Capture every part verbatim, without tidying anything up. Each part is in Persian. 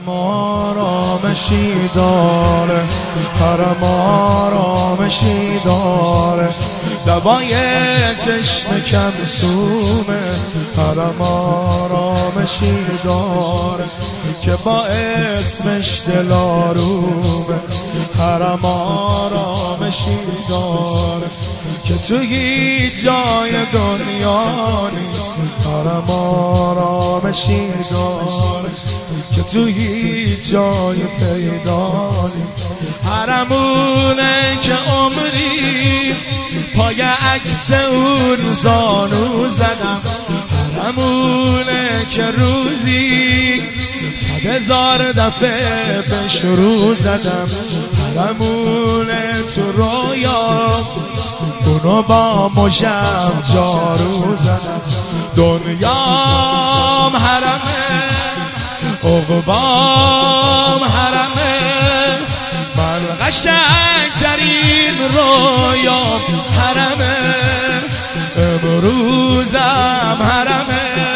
حرم آرامشی داره، حرم آرامشی داره، دوای چشم کمسومه. حرم آرامشی داره که با اسمش دل آرومه. حرم آرامشی داره که تو هیچ جای دنیا نیست. حرم آرامشی داره که تو هیچ جای پیدا نیست. حرمونه که عمری پای عکس اون زانو زدم. حرمونه که روزی صد هزار دفعه به شروع زدم. حرمونه تو رویا اونو با مژم جارو زدم. دنیام حرمه، عقبام حرمه، من قشنگترین رویام حرمه. امروزم حرمه،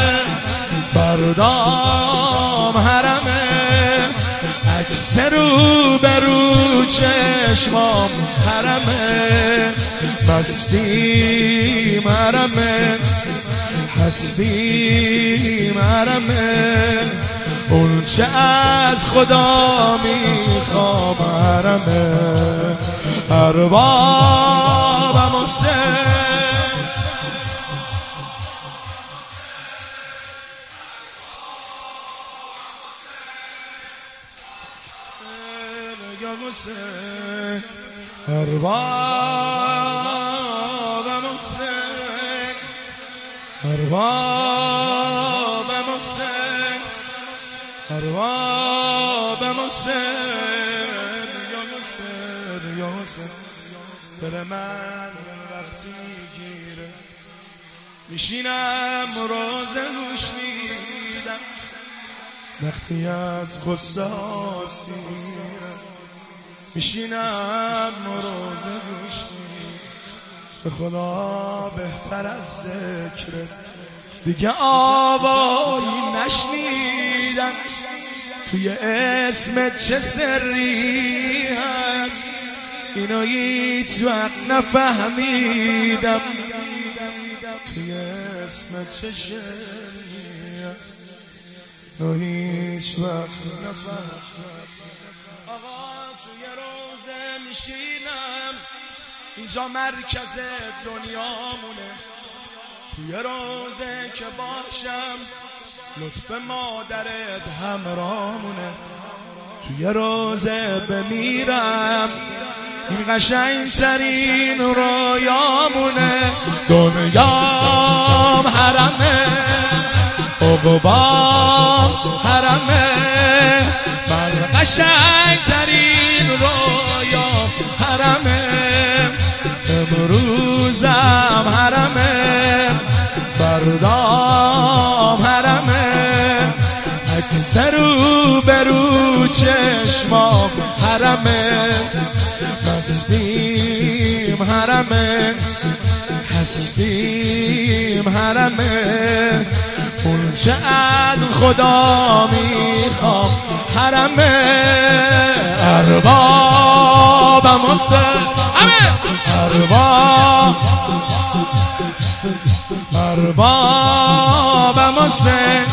فردام حرمه، عکس رو به رو چشمام حرمه. مستیم حرمه، هستیم حرمه، اون چه از خدا میخوام حرمه. اربابم حسین، یا حسین، اربابم حسین، اربابم حسین، اربابم حسین، یا حسین، یا حسین. دل من وقتی میگیره میشینم روزه گوش میدم، وقتی از غصه آسیرم میشینم روزه گوش میدم. به خدا بهتر از ذکره دیگه آوایی نشنیدم. توی اسمت چه سری هست اینو هیچ وقت نفهمیدم. توی اسمت چه شری هست اینو هیچ وقت نفهمیدم. آقا توی روزه میشینم، اینجا مرکز دنیامونه. توی روزه که باشم لطف مادرت همراهمونه. توی روزه بمیرم این قشنگترین رویامونه. دنیام حرمه، عقبام حرمه، من قشنگترین رویام حرمه. امروزم حرمه، فردام حرمه، عکس رو به رو چشمام حرمه. مستیم حرمه، هستیم حرمه، اون چه از خدا میخوام حرمه. اربابم حسین، ارباب اربابم حسین،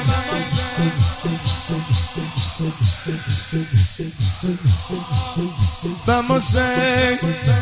بم حسین،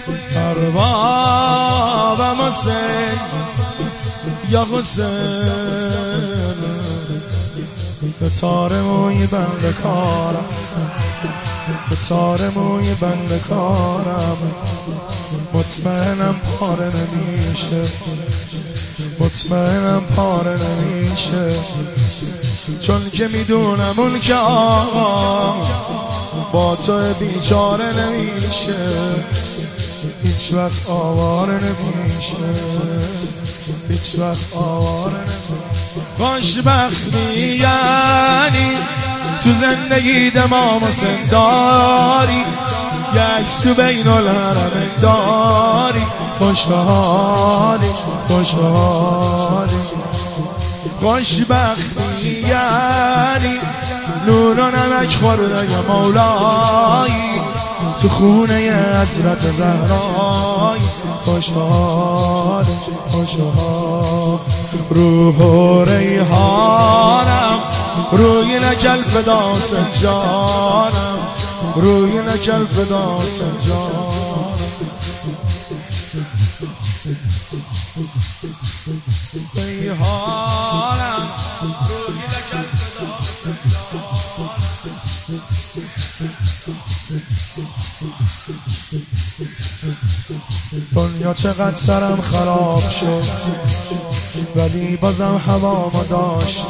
اربابم حسین، یا حسین. به تار موی بند کارم، به تار موی بند کارم، مطمئنم پاره نمیشه، مطمئنم پاره نمیشه. چون که میدونم اون که آقا با تو بیچاره نمیشه، هیچ وقت آواره نمیشه، هیچ وقت آواره نمیشه. خوشبختی یعنی تو زندگی دمام حسین داری، یه عکس تو بین الحرمین داری. خوشبختی خوشبختی خوشبختی یعنی نور و نمک خورده مولایی تو خونه حضرت زهرایی خوشحال خوشحال روح و ریحانم روی لکل فدا سجانم روی لکل فدا سجانم ریحانم روی لکل فدا سجانم دنیا چقدر سرم خراب شد ولی بازم هوامو داشت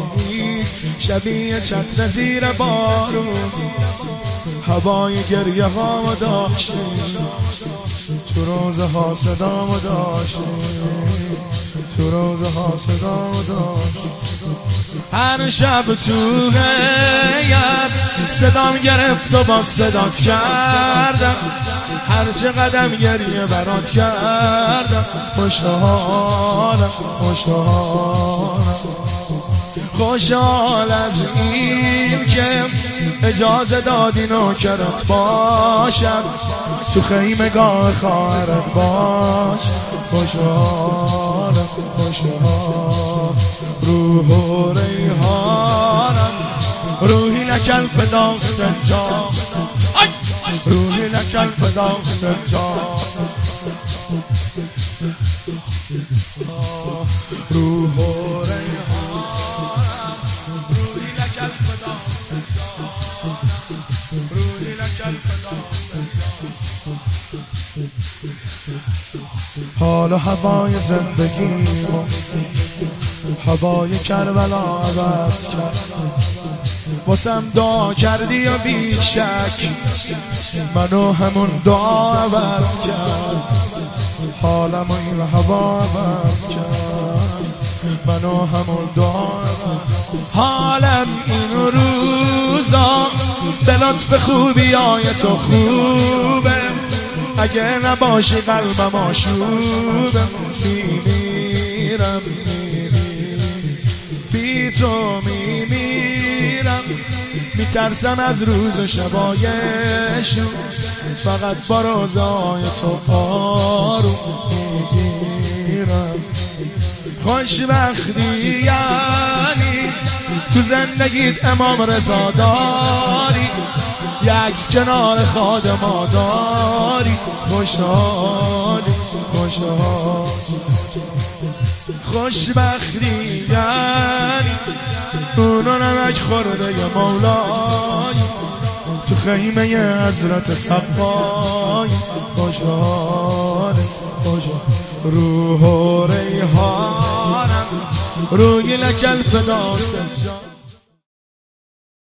شبیه چتر زیر بارون هوای گریه هامو داشت تو روزها صدامو داشت تو روزها صدامو داشت هر شب تو غیب صدام گرفت و با صدات کردم هر چه قدم گریه برات کردم خوشحالم خوشحالم خوشحال از این که اجازه دادی نوکرت باشم تو خیمگاه خواهرت باش خوشحالم خوشحال روح و ریحانم روحی لکل فدا سجانم روحی لکل فدا سجانم روح و ریحانم روحی لکل فدا سجانم روحی لکل فدا سجانم حال و هوای زندگیمو هوای کربلا عوض کرد واسم دعا کردی و بی شک منو همون دعا عوض کرد حالم و این هوا عوض کرد منو همون دعا عوض حالم این روزا به لطف خوبی های تو خوبه اگه نباشی قلبم آشوبه میمیرم بی تو میمیرم میترسم از روز و شبایشون فقط با روزای تو آروم میگیرم خوشبختی یعنی تو زندگیت امام رضا داری یک عکس کنار خادما داری خوشحالی خوشحال خوشبختی یعنی نون و نمک خورده ی مولای تو خیمه حضرت صفای خوشحال خوشحال روح و ریحانم روی لکل فدا سجانم